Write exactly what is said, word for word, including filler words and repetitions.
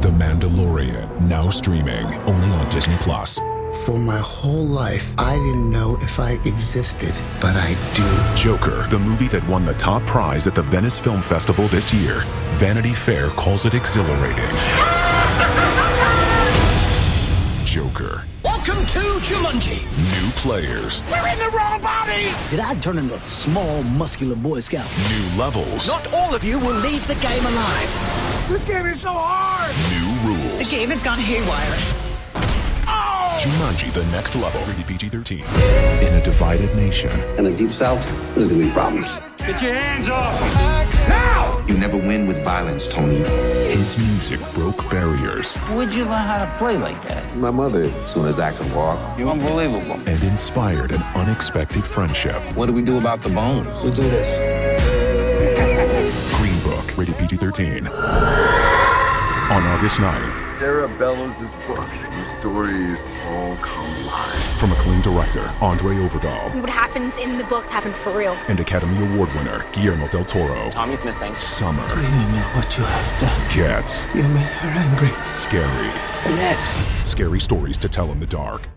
The Mandalorian, now streaming only on Disney Plus. For my whole life, I didn't know if I existed, but I do. Joker, the movie that won the top prize at the Venice Film Festival this year. Vanity Fair calls it exhilarating. Joker. Welcome to Jumanji. New players. We're in the wrong body. Did I turn into a small, muscular Boy Scout? New levels. Not all of you will leave the game alive. This game is so hard. New rules. The game has gone haywire. Jumanji, the next level. Rated P G thirteen. In a divided nation. In the Deep South, there's gonna be problems. Get your hands off him. Now! You never win with violence, Tony. His music broke barriers. Where'd you learn how to play like that? My mother, as soon as I could walk. You're unbelievable. And inspired an unexpected friendship. What do we do about the bones? We do this. Green Book. Rated P G thirteen. On August ninth. Sarah Bellows' book. The stories all come alive. From acclaimed director Andre Overdahl. What happens in the book happens for real. And Academy Award winner Guillermo del Toro. Tommy's missing. Summer. You know what you have done. Gets You made her angry. scary. Next. Scary stories to tell in the dark.